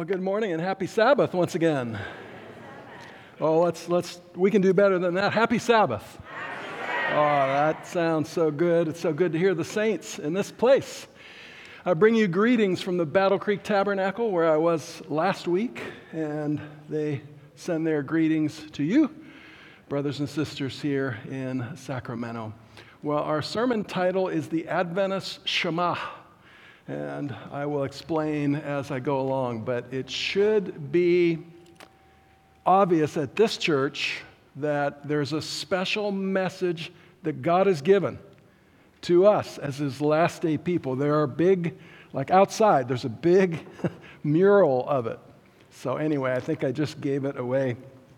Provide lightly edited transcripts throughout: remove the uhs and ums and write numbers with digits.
Well, good morning and happy Sabbath once again. Oh, we can do better than that. Happy Sabbath. Oh, that sounds so good. It's so good to hear the saints in this place. I bring you greetings from the Battle Creek Tabernacle where I was last week, and they send their greetings to you, brothers and sisters here in Sacramento. Well, our sermon title is the Adventist Shema. And I will explain as I go along, but it should be obvious at this church that there's a special message that God has given to us as His last day people. There are big, like outside, there's a big mural of it. So anyway, I think I just gave it away.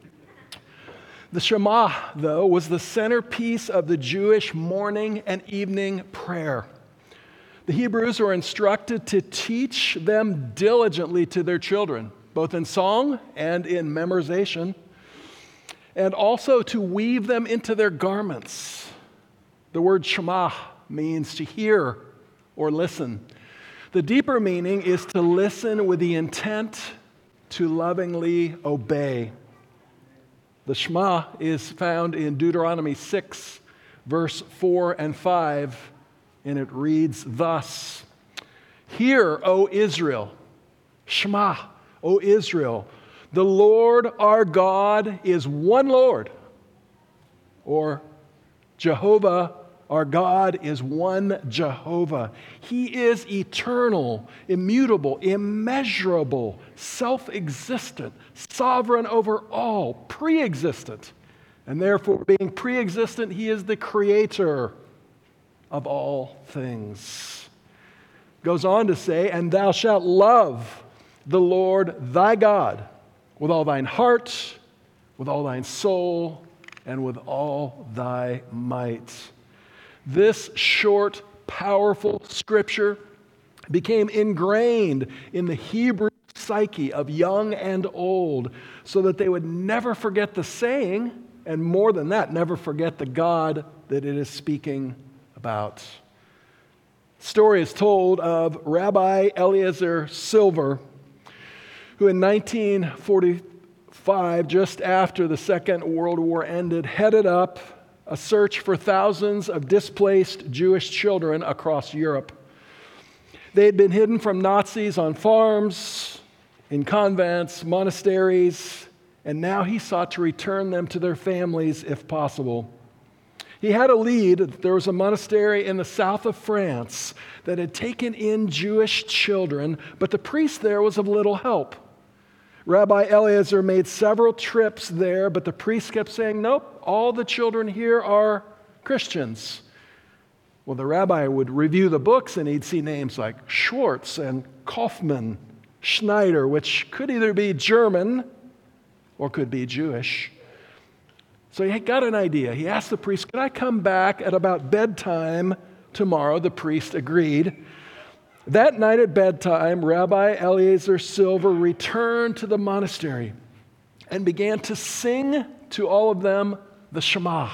The Shema, though, was the centerpiece of the Jewish morning and evening prayer. The Hebrews were instructed to teach them diligently to their children, both in song and in memorization, and also to weave them into their garments. The word Shema means to hear or listen. The deeper meaning is to listen with the intent to lovingly obey. The Shema is found in Deuteronomy 6, verse 4 and 5. And it reads thus: Hear, O Israel, Shema, O Israel, the Lord our God is one Lord. Or Jehovah our God is one Jehovah. He is eternal, immutable, immeasurable, self-existent, sovereign over all, pre-existent. And therefore, being pre-existent, He is the creator of all things. Goes on to say, and thou shalt love the Lord thy God with all thine heart, with all thine soul, and with all thy might. This short, powerful scripture became ingrained in the Hebrew psyche of young and old so that they would never forget the saying, and more than that, never forget the God that it is speaking about. Story is told of Rabbi Eliezer Silver, who in 1945, just after the Second World War ended, headed up a search for thousands of displaced Jewish children across Europe. They had been hidden from Nazis on farms, in convents, monasteries, and now he sought to return them to their families if possible. He had a lead. There was a monastery in the south of France that had taken in Jewish children, but the priest there was of little help. Rabbi Eliezer made several trips there, but the priest kept saying, nope, all the children here are Christians. Well, the rabbi would review the books and he'd see names like Schwartz and Kaufmann, Schneider, which could either be German or could be Jewish. So he got an idea. He asked the priest, could I come back at about bedtime tomorrow? The priest agreed. That night at bedtime, Rabbi Eliezer Silver returned to the monastery and began to sing to all of them the Shema.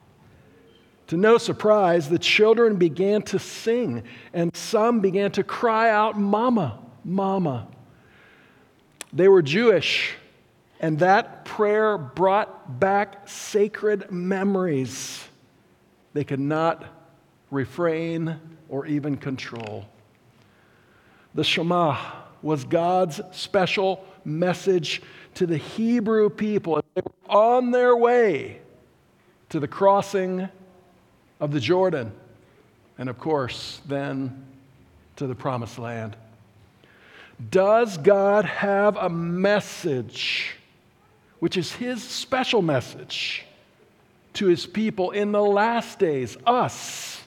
To no surprise, the children began to sing, and some began to cry out, Mama, Mama. They were Jewish, and that prayer brought back sacred memories they could not refrain or even control. The Shema was God's special message to the Hebrew people as they were on their way to the crossing of the Jordan, and of course, then to the Promised Land. Does God have a message which is His special message to His people in the last days, us,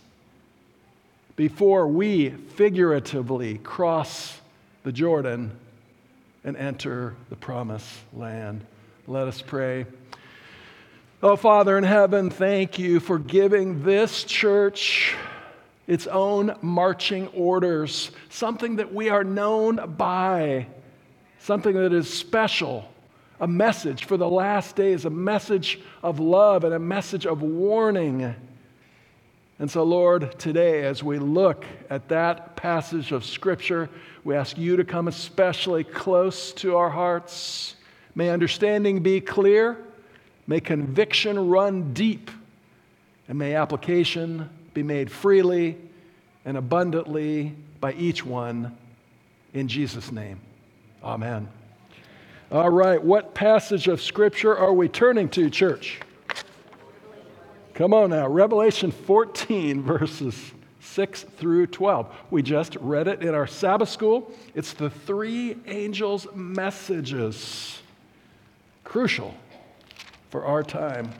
before we figuratively cross the Jordan and enter the Promised Land? Let us pray. Oh, Father in heaven, thank You for giving this church its own marching orders, something that we are known by, something that is special, a message for the last days, a message of love and a message of warning. And so, Lord, today, as we look at that passage of Scripture, we ask you to come especially close to our hearts. May understanding be clear, may conviction run deep, and may application be made freely and abundantly by each one. In Jesus' name, amen. All right, what passage of Scripture are we turning to, church? Come on now, Revelation 14, verses 6 through 12. We just read it in our Sabbath school. It's the three angels' messages. Crucial for our time.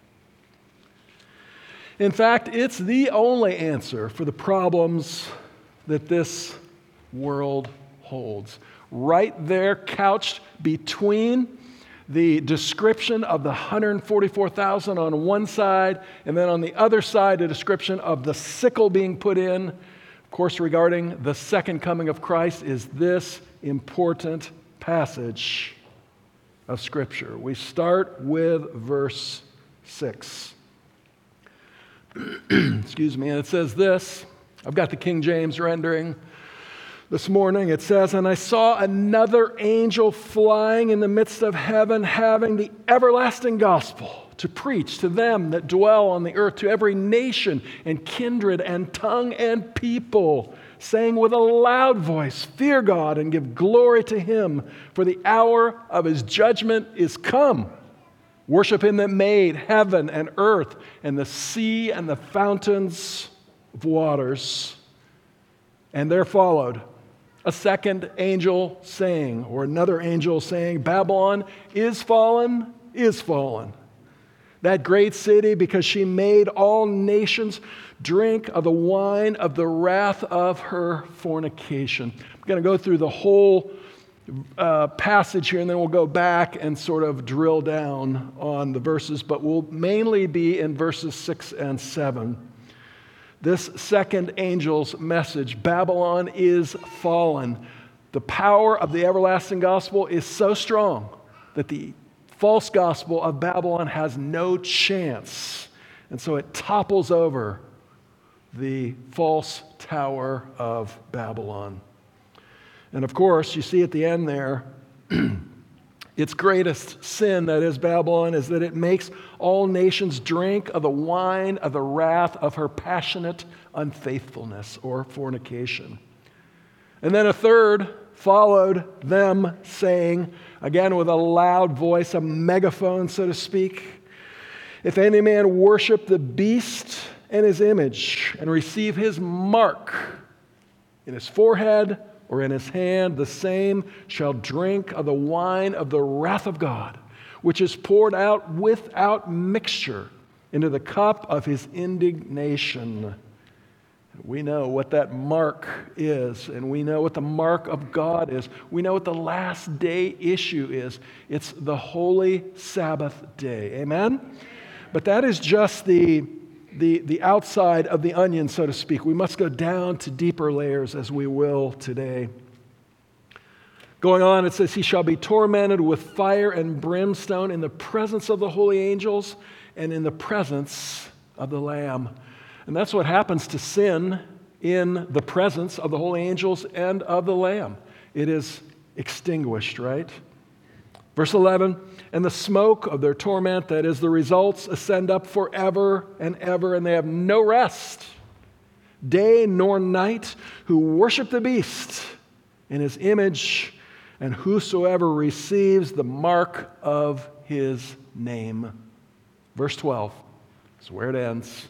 In fact, it's the only answer for the problems that this world holds. Right there, couched between the description of the 144,000 on one side, and then on the other side, a description of the sickle being put in. Of course, regarding the second coming of Christ is this important passage of Scripture. We start with verse 6. Excuse me, and it says this. I've got the King James rendering. This morning it says, "And I saw another angel flying in the midst of heaven, having the everlasting gospel to preach to them that dwell on the earth, to every nation and kindred and tongue and people, saying with a loud voice, Fear God and give glory to Him, for the hour of His judgment is come. Worship Him that made heaven and earth and the sea and the fountains of waters." And there followed a second angel saying, or another angel saying, "Babylon is fallen, is fallen. That great city, because she made all nations drink of the wine of the wrath of her fornication." I'm going to go through the whole passage here, and then we'll go back and sort of drill down on the verses, but we'll mainly be in verses 6 and 7. This second angel's message, Babylon is fallen. The power of the everlasting gospel is so strong that the false gospel of Babylon has no chance. And so it topples over the false tower of Babylon. And of course, you see at the end there, its greatest sin, that is Babylon, is that it makes all nations drink of the wine of the wrath of her passionate unfaithfulness or fornication. And then a third followed them, saying, again with a loud voice, a megaphone, so to speak, "If any man worship the beast and his image and receive his mark in his forehead or in his hand, the same shall drink of the wine of the wrath of God, which is poured out without mixture into the cup of his indignation." We know what that mark is, and we know what the mark of God is. We know what the last day issue is. It's the holy Sabbath day. Amen? But that is just the outside of the onion, so to speak. We must go down to deeper layers, as we will today. Going on, it says, "He shall be tormented with fire and brimstone in the presence of the holy angels and in the presence of the Lamb." And that's what happens to sin in the presence of the holy angels and of the Lamb. It is extinguished, right? Verse 11, "And the smoke of their torment," that is the results, "ascend up forever and ever, and they have no rest, day nor night, who worship the beast in his image, and whosoever receives the mark of his name." Verse 12 is where it ends.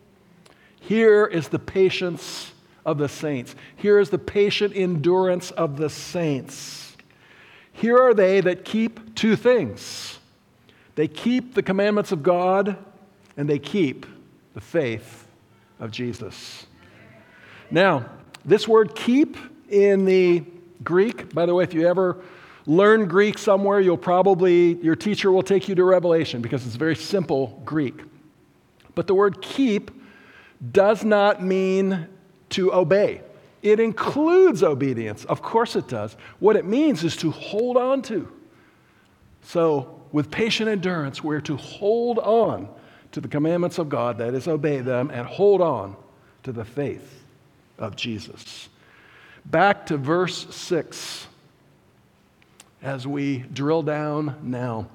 Here is the patience of the saints. Here is the patient endurance of the saints. Here are they that keep two things. They keep the commandments of God, and they keep the faith of Jesus. Now, this word "keep" in the Greek, by the way, if you ever learn Greek somewhere, your teacher will take you to Revelation, because it's very simple Greek. But the word "keep" does not mean to obey. It includes obedience. Of course it does. What it means is to hold on to. So, with patient endurance, we're to hold on to the commandments of God, that is, obey them, and hold on to the faith of Jesus. Back to verse 6 as we drill down now.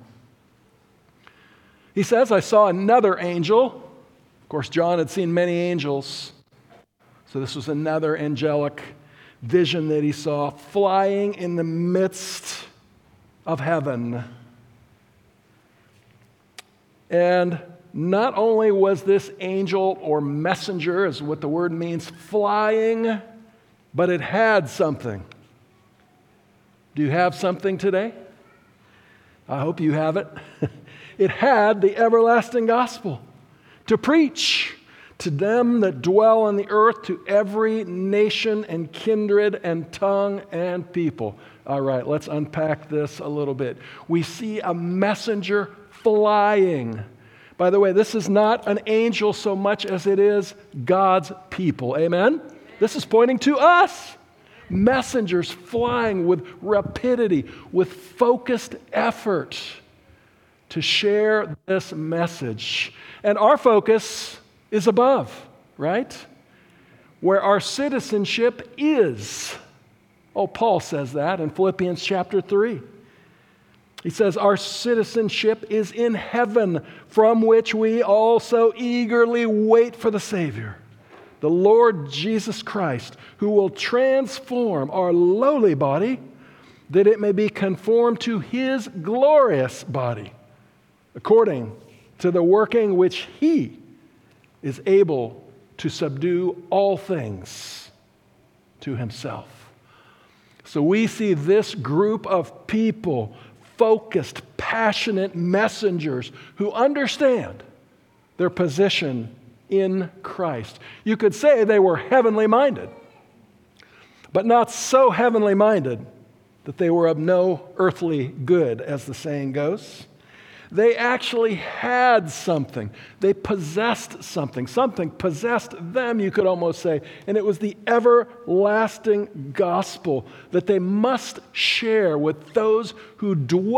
He says, I saw another angel. Of course, John had seen many angels, so this was another angelic vision that he saw, flying in the midst of heaven. And not only was this angel or messenger, is what the word means, flying, but it had something. Do you have something today? I hope you have it. It had the everlasting gospel to preach to them that dwell on the earth, to every nation and kindred and tongue and people. All right, let's unpack this a little bit. We see a messenger flying. By the way, this is not an angel so much as it is God's people. Amen? This is pointing to us. Messengers flying with rapidity, with focused effort to share this message. And our focus is above, right? Where our citizenship is. Oh, Paul says that in Philippians chapter 3. He says, our citizenship is in heaven, from which we also eagerly wait for the Savior, the Lord Jesus Christ, who will transform our lowly body that it may be conformed to His glorious body, according to the working which He is able to subdue all things to Himself. So we see this group of people, focused, passionate messengers who understand their position in Christ. You could say they were heavenly minded, but not so heavenly minded that they were of no earthly good, as the saying goes. They actually had something. They possessed something. Something possessed them, you could almost say. And it was the everlasting gospel that they must share with those who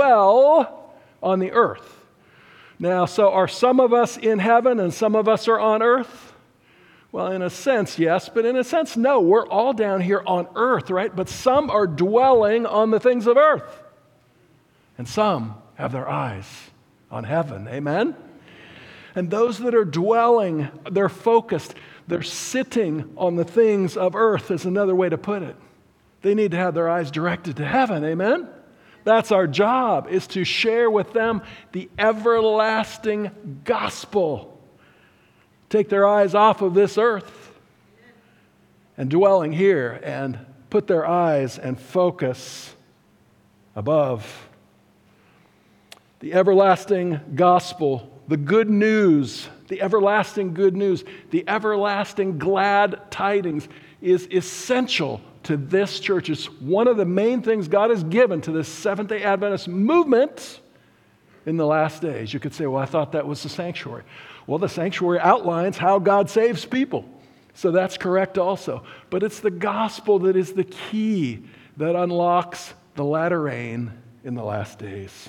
dwell on the earth. Now, so are some of us in heaven and some of us are on earth? Well, in a sense, yes, but in a sense, no. We're all down here on earth, right? But some are dwelling on the things of earth. And some have their eyes on heaven. Amen? And those that are dwelling, they're focused, they're sitting on the things of earth, is another way to put it. They need to have their eyes directed to heaven. Amen? That's our job, is to share with them the everlasting gospel. Take their eyes off of this earth and dwelling here and put their eyes and focus above. The everlasting gospel, the good news, the everlasting good news, the everlasting glad tidings is essential to this church. It's one of the main things God has given to this Seventh-day Adventist movement in the last days. You could say, well, I thought that was the sanctuary. Well, the sanctuary outlines how God saves people. So that's correct also. But it's the gospel that is the key that unlocks the latter rain in the last days.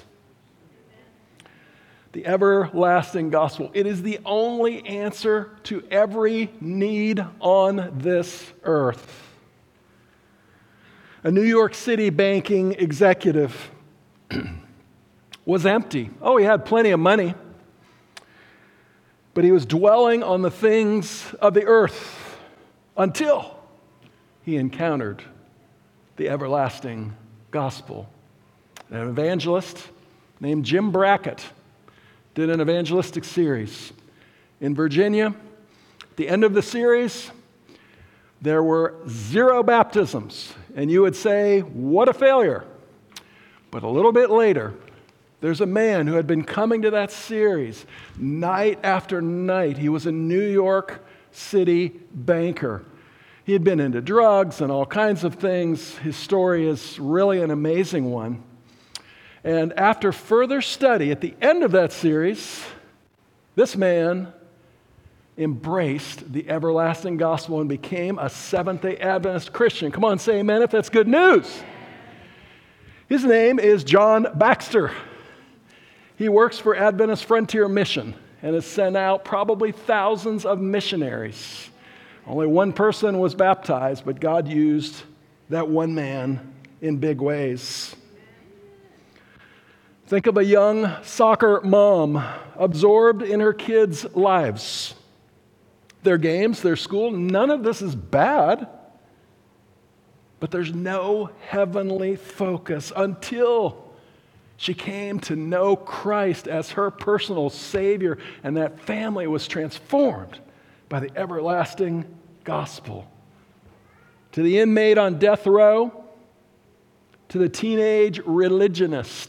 The everlasting gospel. It is the only answer to every need on this earth. A New York City banking executive was empty. Oh, he had plenty of money, but he was dwelling on the things of the earth until he encountered the everlasting gospel. An evangelist named Jim Brackett did an evangelistic series in Virginia. At the end of the series, there were 0 baptisms. And you would say, what a failure. But a little bit later, there's a man who had been coming to that series night after night. He was a New York City banker. He had been into drugs and all kinds of things. His story is really an amazing one. And after further study, at the end of that series, this man embraced the everlasting gospel and became a Seventh-day Adventist Christian. Come on, say amen if that's good news. His name is John Baxter. He works for Adventist Frontier Mission and has sent out probably thousands of missionaries. Only one person was baptized, but God used that one man in big ways. Think of a young soccer mom absorbed in her kids' lives. Their games, their school, none of this is bad. But there's no heavenly focus until she came to know Christ as her personal Savior, and that family was transformed by the everlasting gospel. To the inmate on death row, to the teenage religionist,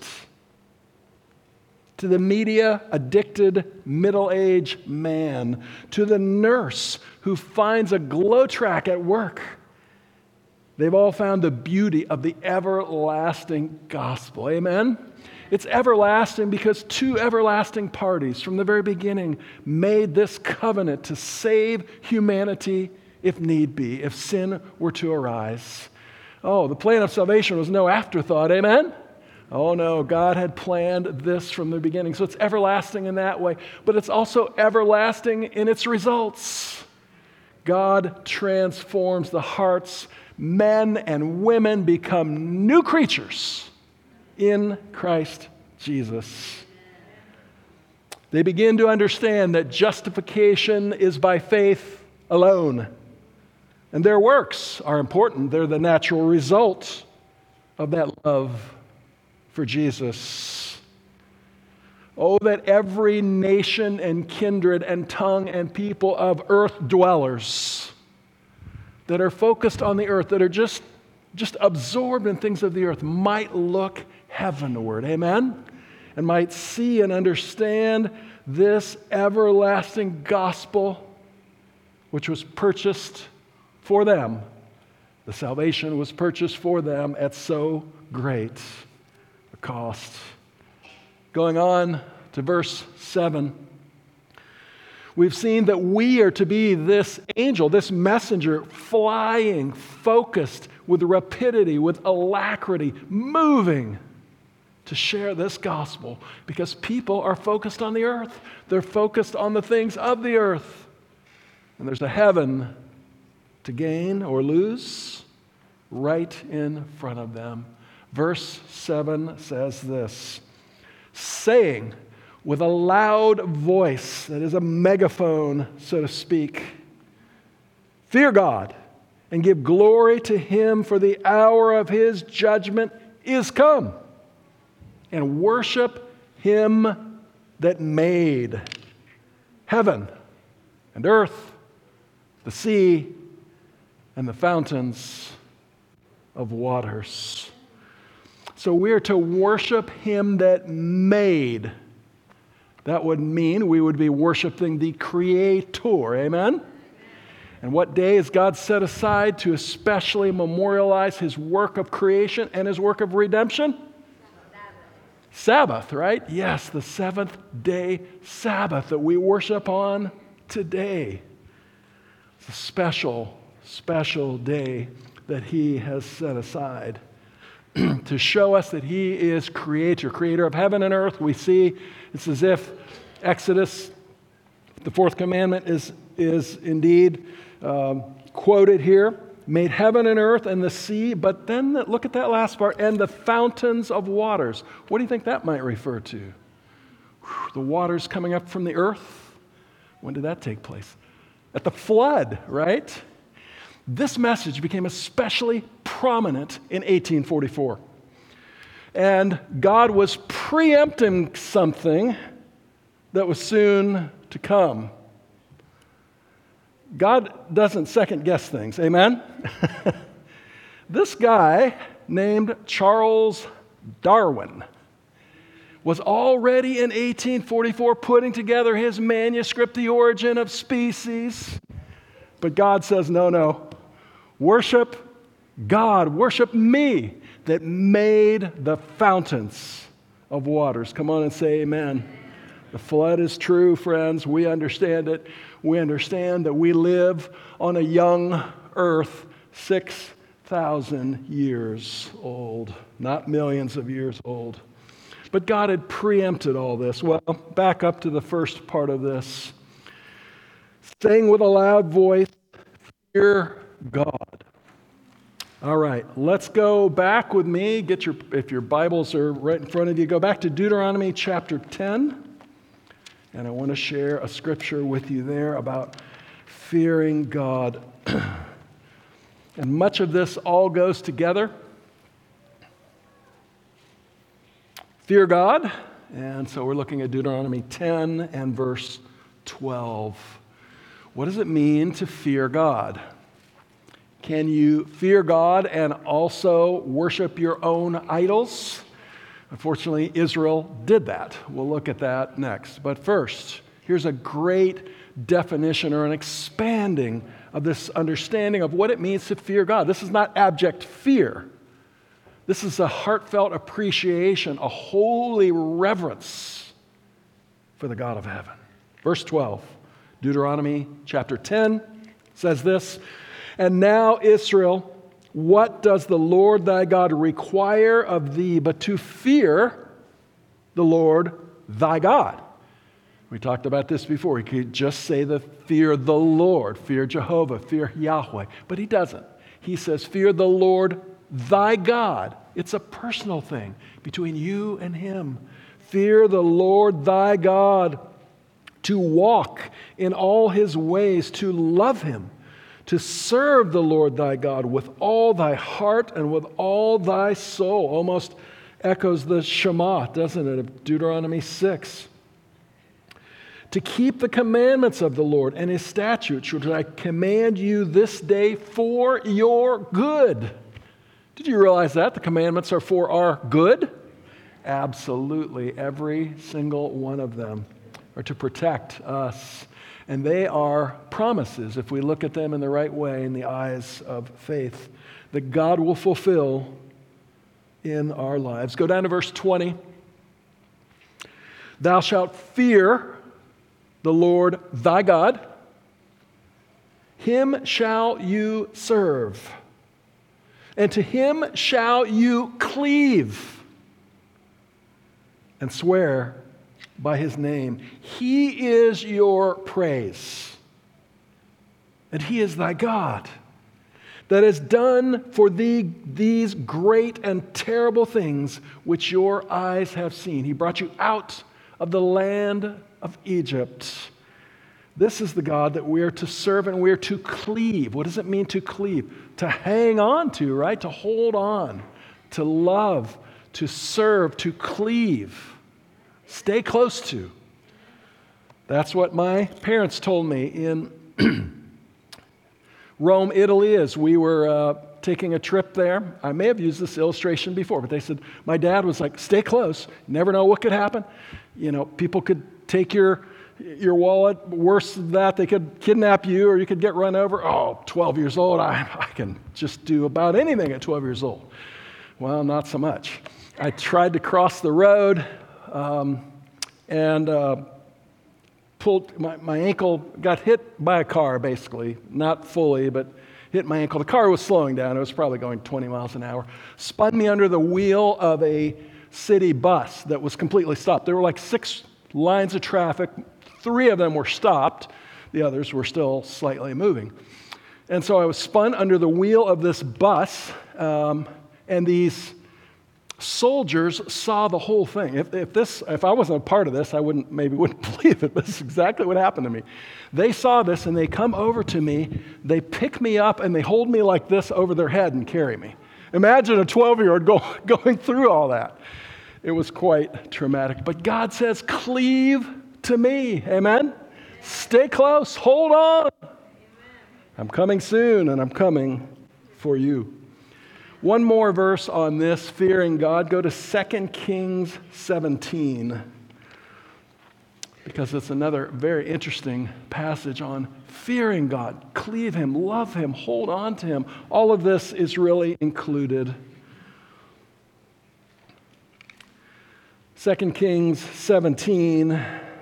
to the media-addicted middle-aged man, to the nurse who finds a glow track at work. They've all found the beauty of the everlasting gospel. Amen? It's everlasting because two everlasting parties from the very beginning made this covenant to save humanity if need be, if sin were to arise. Oh, the plan of salvation was no afterthought. Amen? Oh no, God had planned this from the beginning. So it's everlasting in that way, but it's also everlasting in its results. God transforms the hearts. Men and women become new creatures in Christ Jesus. They begin to understand that justification is by faith alone. And their works are important. They're the natural result of that love for Jesus. Oh, that every nation and kindred and tongue and people of earth dwellers that are focused on the earth, that are just absorbed in things of the earth, might look heavenward, amen? And might see and understand this everlasting gospel which was purchased for them. The salvation was purchased for them at so great a cost. Going on to verse 7. We've seen that we are to be this angel, this messenger, flying, focused with rapidity, with alacrity, moving to share this gospel because people are focused on the earth. They're focused on the things of the earth. And there's a heaven to gain or lose right in front of them. Verse 7 says this, saying, with a loud voice, that is a megaphone, so to speak, fear God and give glory to Him, for the hour of His judgment is come, and worship Him that made heaven and earth, the sea, and the fountains of waters. So we are to worship Him that made. That would mean we would be worshiping the Creator, amen? And what day is God set aside to especially memorialize His work of creation and His work of redemption? Sabbath, right? Yes, the seventh day Sabbath that we worship on today. It's a special, special day that He has set aside to show us that He is creator of heaven and earth. We see it's as if Exodus, the fourth commandment, is indeed quoted here. Made heaven and earth and the sea, but then look at that last part, and the fountains of waters. What do you think that might refer to? The waters coming up from the earth? When did that take place? At the flood, right? This message became especially prominent in 1844. And God was preempting something that was soon to come. God doesn't second guess things, amen? This guy named Charles Darwin was already in 1844 putting together his manuscript, The Origin of Species. But God says, no, worship God, worship me that made the fountains of waters. Come on and say amen. The flood is true, friends. We understand it. We understand that we live on a young earth, 6,000 years old, not millions of years old. But God had preempted all this. Well, back up to the first part of this. Saying with a loud voice, fear God. All right, let's go back with me. If your Bibles are right in front of you, go back to Deuteronomy chapter 10. And I want to share a scripture with you there about fearing God. And much of this all goes together. Fear God. And so we're looking at Deuteronomy 10 and verse 12. What does it mean to fear God? Can you fear God and also worship your own idols? Unfortunately, Israel did that. We'll look at that next. But first, here's a great definition or an expanding of this understanding of what it means to fear God. This is not abject fear. This is a heartfelt appreciation, a holy reverence for the God of heaven. Verse 12, Deuteronomy chapter 10 says this, "And now, Israel, what does the Lord thy God require of thee but to fear the Lord thy God?" We talked about this before. He could just say the fear the Lord, fear Jehovah, fear Yahweh. But he doesn't. He says, fear the Lord thy God. It's a personal thing between you and him. Fear the Lord thy God, to walk in all his ways, to love him, to serve the Lord thy God with all thy heart and with all thy soul. Almost echoes the Shema, doesn't it, of Deuteronomy 6. To keep the commandments of the Lord and his statutes, which I command you this day for your good. Did you realize that? The commandments are for our good? Absolutely. Every single one of them are to protect us. And they are promises, if we look at them in the right way in the eyes of faith, that God will fulfill in our lives. Go down to verse 20. Thou shalt fear the Lord thy God. Him shall you serve, and to him shall you cleave, and swear by his name. He is your praise, and he is thy God, that has done for thee these great and terrible things which your eyes have seen. He brought you out of the land of Egypt. This is the God that we are to serve and we are to cleave. What does it mean to cleave? To hang on to, right? To hold on, to love, to serve, to cleave. Stay close to. That's what my parents told me in Rome, Italy, as we were taking a trip there. I may have used this illustration before, but they said, my dad was like, stay close. Never know what could happen. You know, people could take your wallet. Worse than that, they could kidnap you or you could get run over. Oh, 12 years old, I can just do about anything at 12 years old. Well, not so much. I tried to cross the road and pulled, my ankle got hit by a car, basically. Not fully, but hit my ankle. The car was slowing down. It was probably going 20 miles an hour. Spun me under the wheel of a city bus that was completely stopped. There were like 6 lines of traffic. 3 of them were stopped. The others were still slightly moving. And so I was spun under the wheel of this bus, and these soldiers saw the whole thing. If I wasn't a part of this, I wouldn't believe it, but this is exactly what happened to me. They saw this, and they come over to me, they pick me up, and they hold me like this over their head and carry me. Imagine a 12-year-old going through all that. It was quite traumatic. But God says, cleave to me. Amen? Stay close. Hold on. I'm coming soon, and I'm coming for you. One more verse on this, fearing God. Go to 2 Kings 17, because it's another very interesting passage on fearing God. Cleave him, love him, hold on to him. All of this is really included. 2 Kings 17.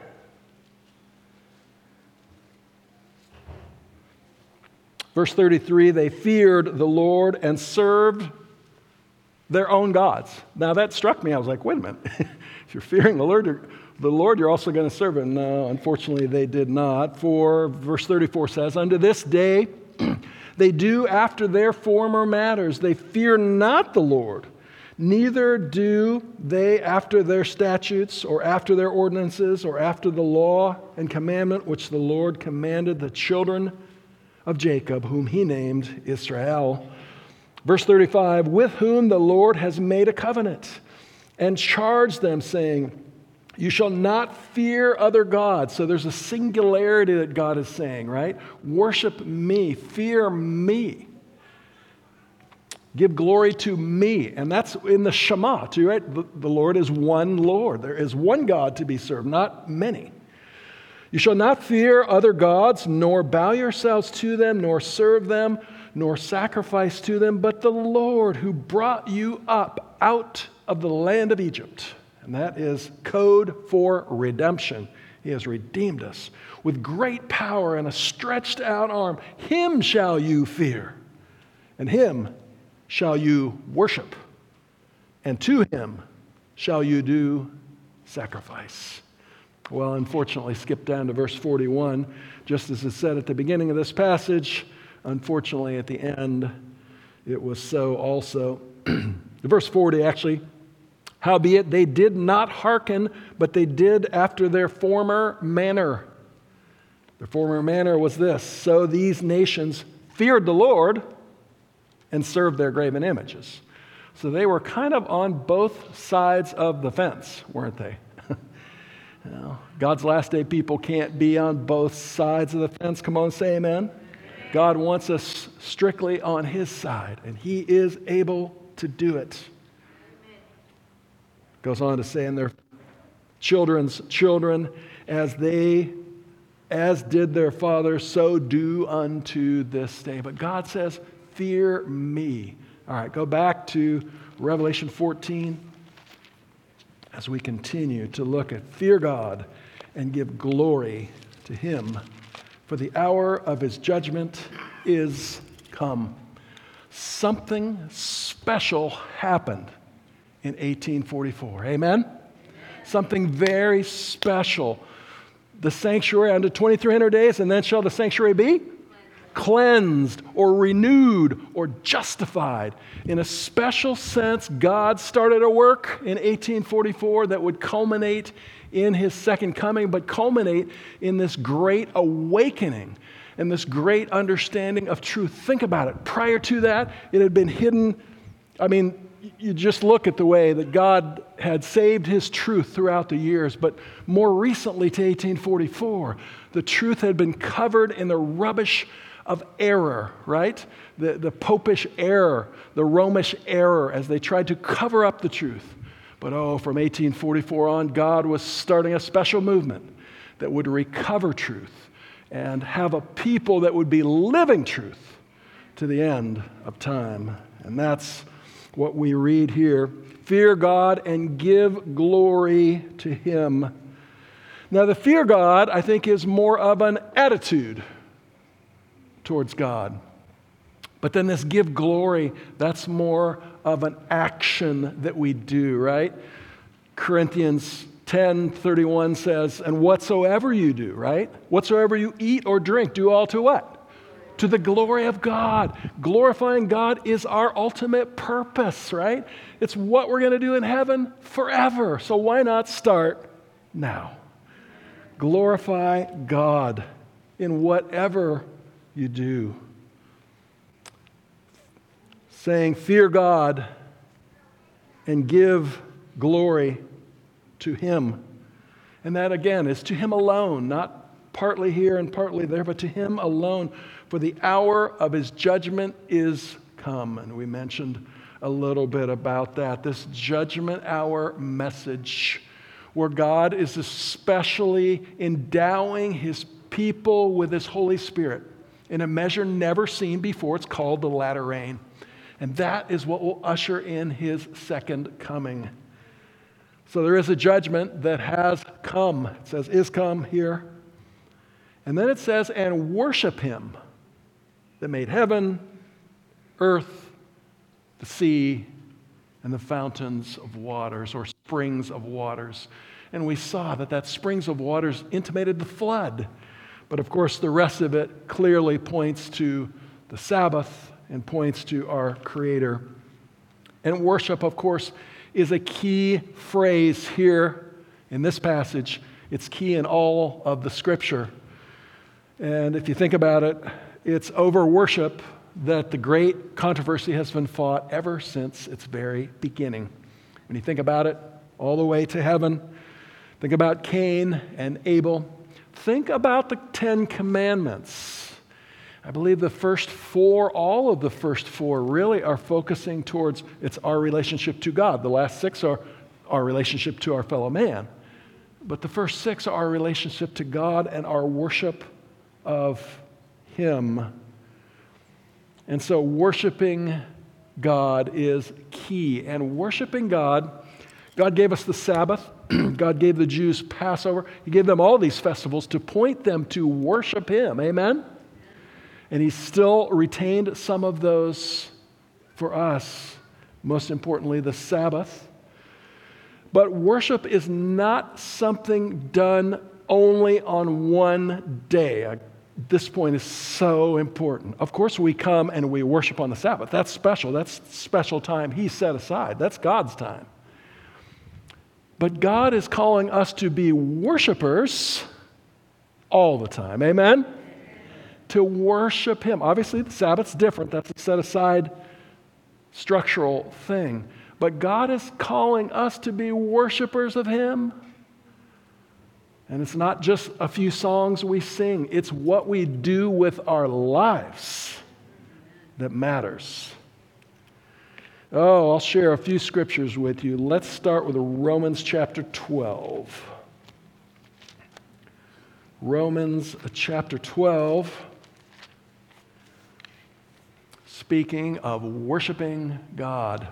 Verse 33, they feared the Lord and served their own gods. Now that struck me. I was like, wait a minute. If you're fearing the Lord, you're also going to serve him. No, unfortunately, they did not. For verse 34 says, unto this day they do after their former matters. They fear not the Lord, neither do they after their statutes or after their ordinances or after the law and commandment which the Lord commanded the children of Jacob, whom he named Israel. Verse 35, with whom the Lord has made a covenant and charged them, saying, you shall not fear other gods. So there's a singularity that God is saying, right? Worship me, fear me. Give glory to me. And that's in the Shema too, right? The Lord is one Lord. There is one God to be served, not many. You shall not fear other gods, nor bow yourselves to them, nor serve them, nor sacrifice to them, but the Lord who brought you up out of the land of Egypt. And that is code for redemption. He has redeemed us with great power and a stretched out arm. Him shall you fear, and him shall you worship, and to him shall you do sacrifice. Well, unfortunately, skip down to verse 41. Just as it said at the beginning of this passage, unfortunately, at the end, it was so also. Verse 40, actually, howbeit they did not hearken, but they did after their former manner. Their former manner was this: so these nations feared the Lord and served their graven images. So they were kind of on both sides of the fence, weren't they? God's last day people can't be on both sides of the fence. Come on, say amen. God wants us strictly on his side, and he is able to do it. Goes on to say, and their children's children, as did their fathers, so do unto this day. But God says, fear me. All right, go back to Revelation 14 as we continue to look at fear God and give glory to him. For the hour of his judgment is come. Something special happened in 1844. Amen? Something very special. The sanctuary unto 2,300 days, and then shall the sanctuary be cleansed or renewed or justified. In a special sense, God started a work in 1844 that would culminate in his second coming, but culminate in this great awakening and this great understanding of truth. Think about it. Prior to that, it had been hidden. I mean, you just look at the way that God had saved his truth throughout the years, but more recently to 1844, the truth had been covered in the rubbish of error, right? The popish error, the Romish error, as they tried to cover up the truth. But from 1844 on, God was starting a special movement that would recover truth and have a people that would be living truth to the end of time. And that's what we read here. Fear God and give glory to him. Now, the fear God, I think, is more of an attitude towards God. But then this give glory, that's more of an action that we do, right? Corinthians 10:31 says, and whatsoever you do, right? Whatsoever you eat or drink, do all to what? To the glory of God. Glorifying God is our ultimate purpose, right? It's what we're going to do in heaven forever. So why not start now? Glorify God in whatever you do. Saying, fear God and give glory to him. And that, again, is to him alone, not partly here and partly there, but to him alone. For the hour of his judgment is come. And we mentioned a little bit about that. This judgment hour message, where God is especially endowing his people with his Holy Spirit in a measure never seen before. It's called the latter rain. And that is what will usher in his second coming. So there is a judgment that has come. It says, is come here. And then it says, and worship him that made heaven, earth, the sea, and the fountains of waters, or springs of waters. And we saw that springs of waters intimated the flood. But of course, the rest of it clearly points to the Sabbath and points to our Creator. And worship, of course, is a key phrase here in this passage. It's key in all of the Scripture. And if you think about it, it's over worship that the great controversy has been fought ever since its very beginning. When you think about it, all the way to heaven, think about Cain and Abel. Think about the 10 Commandments. I believe the first four, all of the first four, really are focusing towards it's our relationship to God. The last 6 are our relationship to our fellow man. But the first 6 are our relationship to God and our worship of Him. And so worshiping God is key. And worshiping God gave us the Sabbath. God gave the Jews Passover. He gave them all these festivals to point them to worship Him. Amen? And He still retained some of those for us. Most importantly, the Sabbath. But worship is not something done only on one day. This point is so important. Of course, we come and we worship on the Sabbath. That's special. That's special time He set aside. That's God's time. But God is calling us to be worshipers all the time. Amen? To worship Him. Obviously, the Sabbath's different. That's a set aside structural thing. But God is calling us to be worshipers of Him. And it's not just a few songs we sing. It's what we do with our lives that matters. Oh, I'll share a few scriptures with you. Let's start with Romans chapter 12. Romans chapter 12, speaking of worshiping God.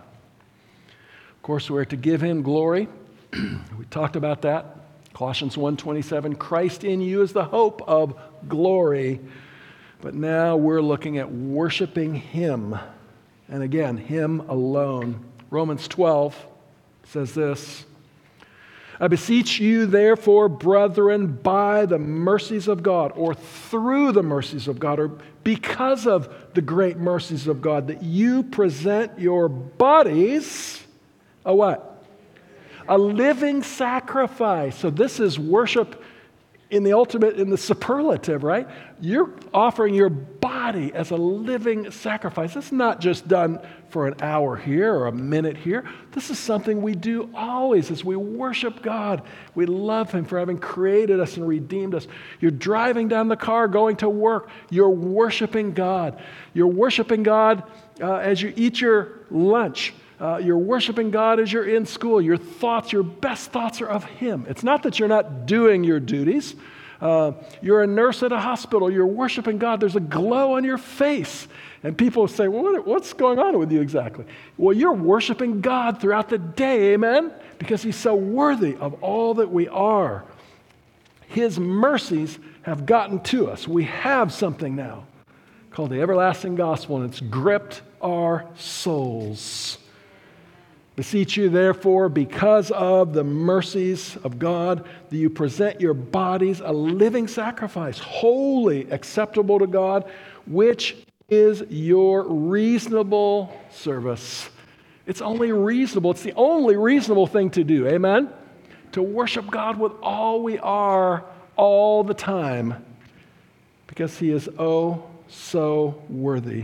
Of course, we're to give Him glory. We talked about that. Colossians 1:27, Christ in you is the hope of glory. But now we're looking at worshiping Him. And again, Him alone. Romans 12 says this, I beseech you, therefore, brethren, by the mercies of God, or through the mercies of God, or because of the great mercies of God, that you present your bodies a what? A living sacrifice. So this is worship in the superlative, right? You're offering your body as a living sacrifice. It's not just done for an hour here or a minute here. This is something we do always as we worship God. We love Him for having created us and redeemed us. You're driving down the car, going to work. You're worshiping God. You're worshiping God as you eat your lunch. You're worshiping God as you're in school. Your best thoughts are of Him. It's not that you're not doing your duties. You're a nurse at a hospital. You're worshiping God. There's a glow on your face. And people say, well, what's going on with you exactly? Well, you're worshiping God throughout the day, amen? Because He's so worthy of all that we are. His mercies have gotten to us. We have something now called the everlasting gospel, and it's gripped our souls. Beseech you, therefore, because of the mercies of God, that you present your bodies a living sacrifice, wholly acceptable to God, which is your reasonable service. It's only reasonable. It's the only reasonable thing to do. Amen? To worship God with all we are all the time, because He is oh so worthy.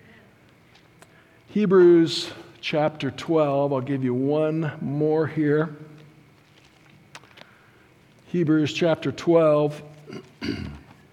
Hebrews chapter 12, I'll give you one more here. Hebrews chapter 12. Of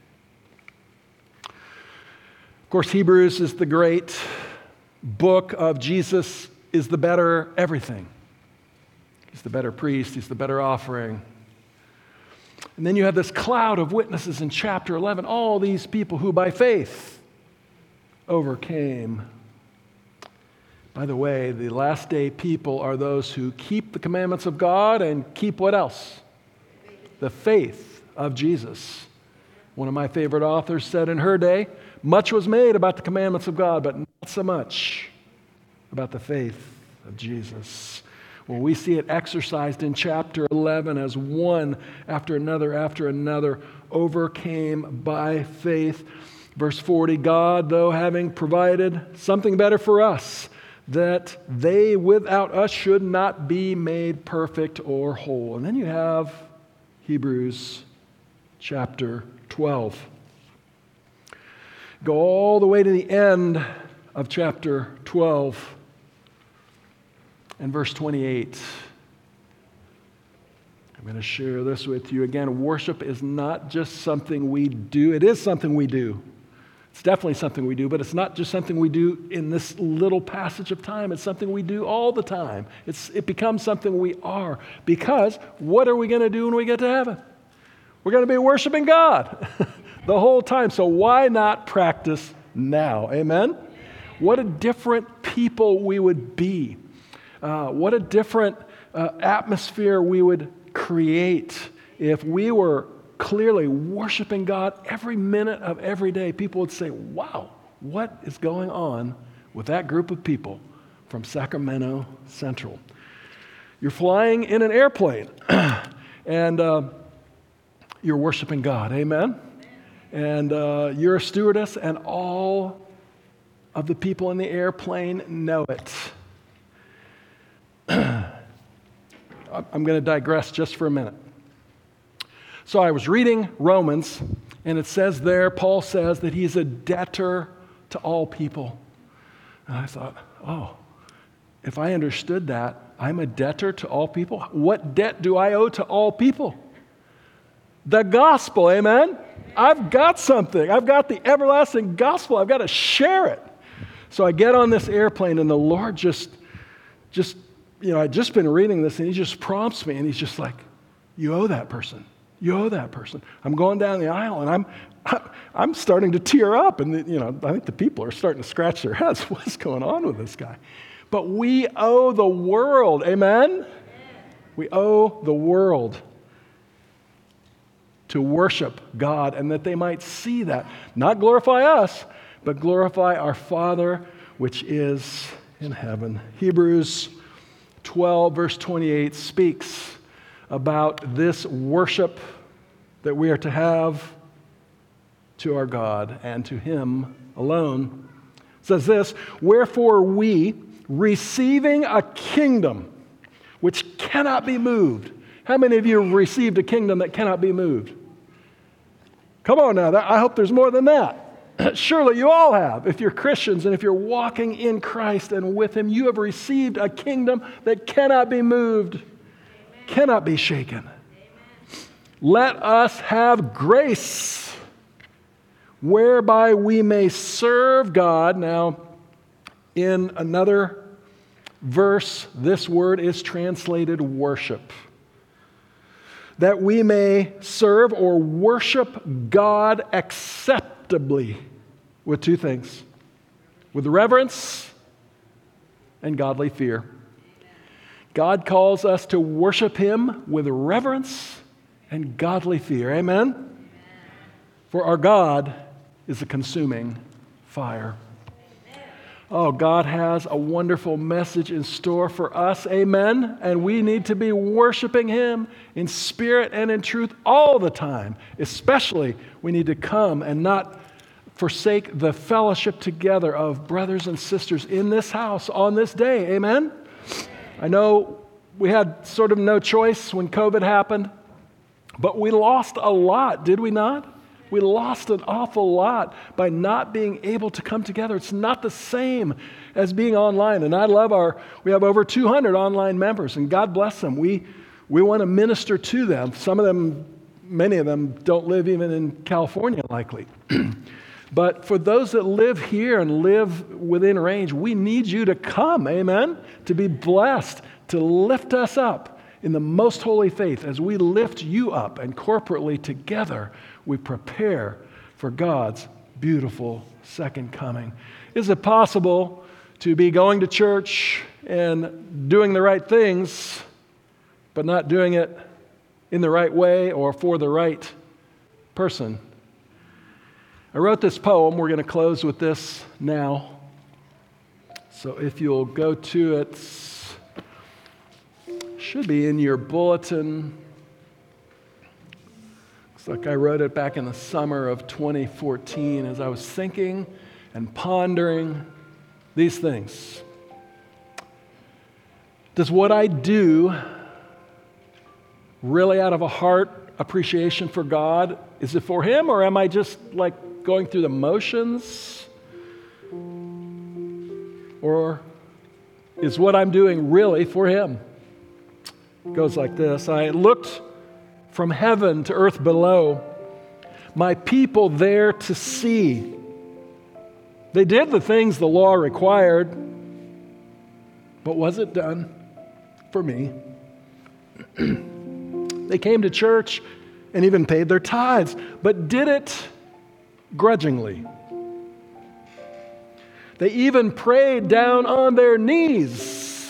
course, Hebrews is the great book of Jesus is the better everything. He's the better priest, He's the better offering. And then you have this cloud of witnesses in chapter 11, all these people who by faith overcame. By the way, the last day people are those who keep the commandments of God and keep what else? The faith of Jesus. One of my favorite authors said in her day, much was made about the commandments of God, but not so much about the faith of Jesus. Well, we see it exercised in chapter 11 as one after another overcame by faith. Verse 40, God, though having provided something better for us, that they without us should not be made perfect or whole. And then you have Hebrews chapter 12. Go all the way to the end of chapter 12 and verse 28. I'm going to share this with you again. Worship is not just something we do. It is something we do. It's definitely something we do, but it's not just something we do in this little passage of time. It's something we do all the time. It becomes something we are. Because what are we going to do when we get to heaven? We're going to be worshiping God the whole time. So why not practice now? Amen? What a different people we would be. What a different atmosphere we would create if we were clearly worshiping God every minute of every day. People would say, wow, what is going on with that group of people from Sacramento Central? You're flying in an airplane and you're worshiping God. Amen? And you're a stewardess and all of the people in the airplane know it. I'm going to digress just for a minute. So I was reading Romans, and it says there, Paul says that he's a debtor to all people. And I thought, oh, if I understood that, I'm a debtor to all people. What debt do I owe to all people? The gospel, amen? I've got something. I've got the everlasting gospel. I've got to share it. So I get on this airplane, and the Lord just I'd just been reading this, and he just prompts me, and he's just like, you owe that person. You owe that person. I'm going down the aisle, and I'm starting to tear up, and I think the people are starting to scratch their heads. What's going on with this guy? But we owe the world, amen? We owe the world to worship God, and that they might see that. Not glorify us, but glorify our Father which is in heaven. Hebrews 12, verse 28 speaks about this worship that we are to have to our God and to Him alone. It says this, wherefore we, receiving a kingdom which cannot be moved. How many of you have received a kingdom that cannot be moved? Come on now, I hope there's more than that. Surely you all have. If you're Christians and if you're walking in Christ and with Him, you have received a kingdom that cannot be moved, Amen. Cannot be shaken. Amen. Let us have grace whereby we may serve God. Now, in another verse, this word is translated worship. That we may serve or worship God acceptably with two things, with reverence and godly fear. God calls us to worship Him with reverence and godly fear. Amen? For our God is a consuming fire. Oh, God has a wonderful message in store for us. Amen? And we need to be worshiping Him in spirit and in truth all the time. Especially, we need to come and not forsake the fellowship together of brothers and sisters in this house on this day. Amen? I know we had sort of no choice when COVID happened, but we lost a lot, did we not? We lost an awful lot by not being able to come together. It's not the same as being online. And I love we have over 200 online members, and God bless them. We want to minister to them. Some of them, many of them don't live even in California likely. But for those that live here and live within range, we need you to come, amen? To be blessed, to lift us up in the most holy faith as we lift you up, and corporately together we prepare for God's beautiful second coming. Is it possible to be going to church and doing the right things, but not doing it in the right way or for the right person? I wrote this poem. We're going to close with this now. So if you'll go to it. Should be in your bulletin. Looks like I wrote it back in the summer of 2014 as I was thinking and pondering these things. Does what I do really out of a heart appreciation for God, is it for Him, or am I just like going through the motions? Or is what I'm doing really for Him? It goes like this. I looked from heaven to earth below, my people there to see. They did the things the law required, but was it done for me? They came to church and even paid their tithes, but did it grudgingly. They even prayed down on their knees,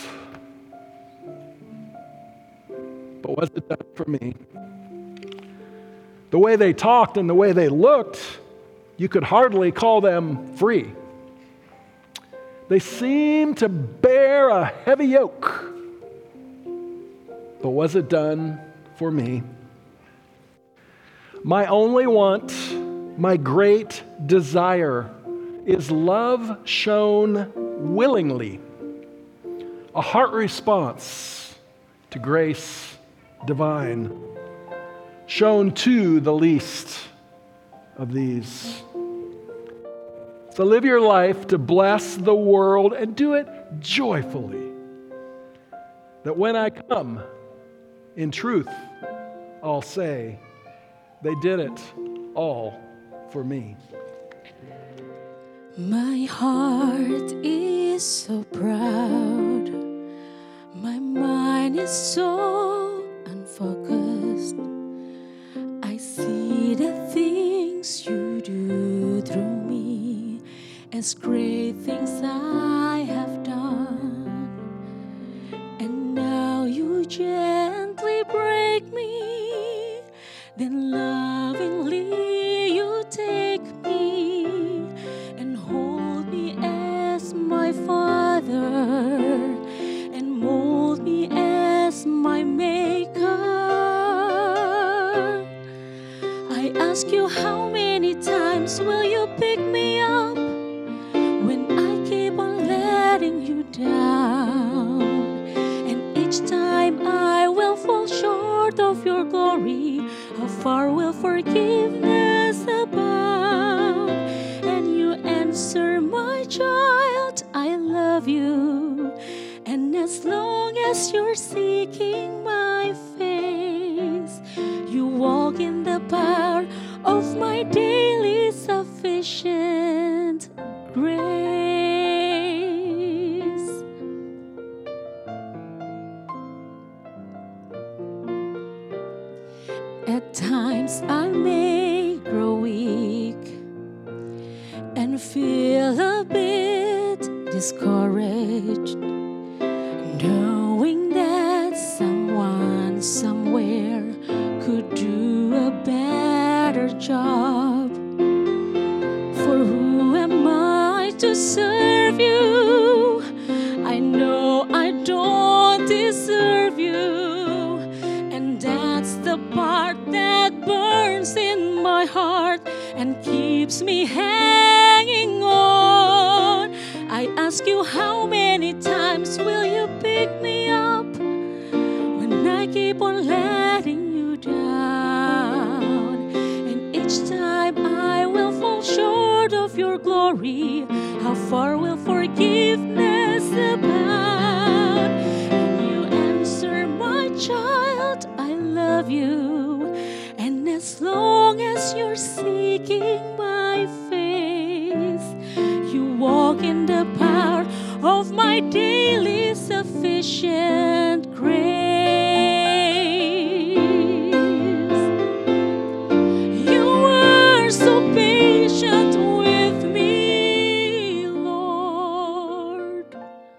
but was it done for me? The way they talked and the way they looked, you could hardly call them free. They seemed to bear a heavy yoke, but was it done for me? My only want, my great desire, is love shown willingly, a heart response to grace divine, shown to the least of these. So live your life to bless the world and do it joyfully, that when I come, in truth, I'll say, they did it all for me. My heart is so proud. My mind is so unfocused. I see the things you do through me as great things I have done. And now you gently break me, then lovingly you take me and hold me as my Father and mold me as my Maker. I ask you, how many times will you pick me up when I keep on letting you down? And each time I will fall short of your glory, how far will forgiveness abound? And you answer, my child, I love you. And as long as you're seeking my face, you walk in the power of my daily sufficient grace. At times I may grow weak and feel a bit discouraged, knowing that someone somewhere could do a better job. For who am I to serve you? I know I don't deserve you, and that's the part that burns in my heart and keeps me hanging on. I ask you, how many times will you pick me up when I keep on letting you down? And each time I will fall short of your glory, how far will forgiveness abound? And you answer, my child, I love you. And as long as you're seeking my face, you walk in the power of my daily sufficient grace. You are so patient with me, Lord.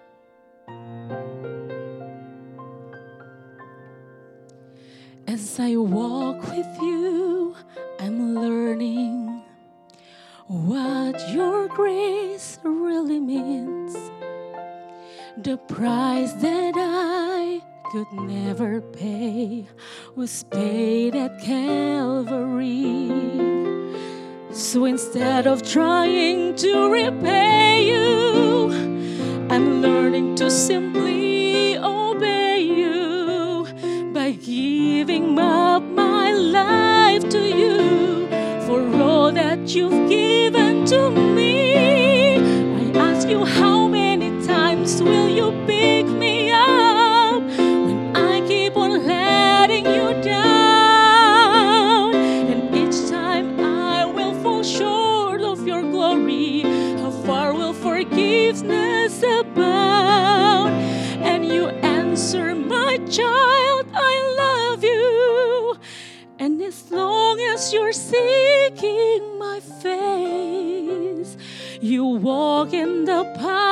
As I walk with you, I'm learning what your grace really means. The price that I could never pay was paid at Calvary. So instead of trying to repay you, I'm learning to simply obey you by giving up my life to you for all that you've given to me. I ask you, how many times will you pick me up when I keep on letting you down? And each time I will fall short of your glory, how far will forgiveness abound? And you answer, my child, I love you. And as long as you're seeking my face, you walk in the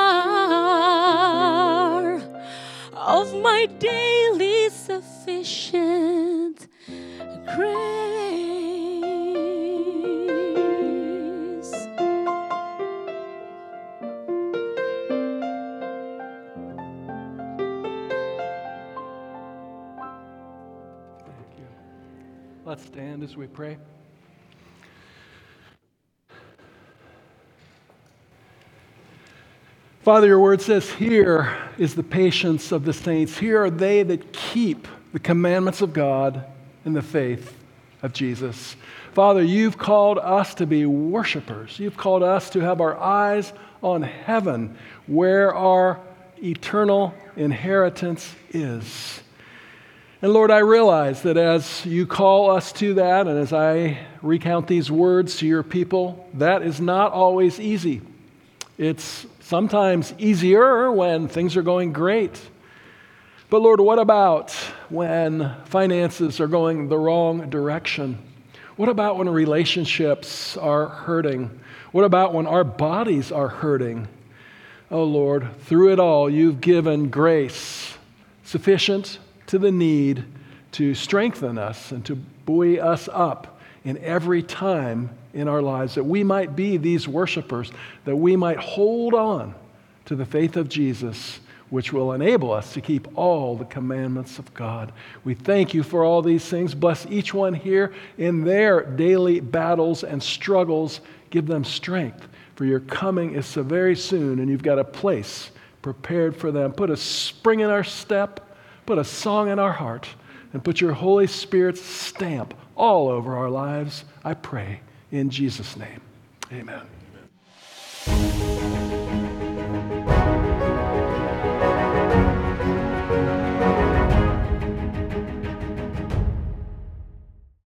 power of my daily sufficient grace. Thank you. Let's stand as we pray. Father, your word says, here is the patience of the saints. Here are they that keep the commandments of God in the faith of Jesus. Father, you've called us to be worshipers. You've called us to have our eyes on heaven, where our eternal inheritance is. And Lord, I realize that as you call us to that, and as I recount these words to your people, that is not always easy. It's sometimes easier when things are going great. But Lord, what about when finances are going the wrong direction? What about when relationships are hurting? What about when our bodies are hurting? Oh Lord, through it all, you've given grace sufficient to the need to strengthen us and to buoy us up in every time in our lives, that we might be these worshipers, that we might hold on to the faith of Jesus, which will enable us to keep all the commandments of God. We thank you for all these things. Bless each one here in their daily battles and struggles. Give them strength, for your coming is so very soon, and you've got a place prepared for them. Put a spring in our step, put a song in our heart, and put your Holy Spirit's stamp all over our lives, I pray, in Jesus' name. Amen.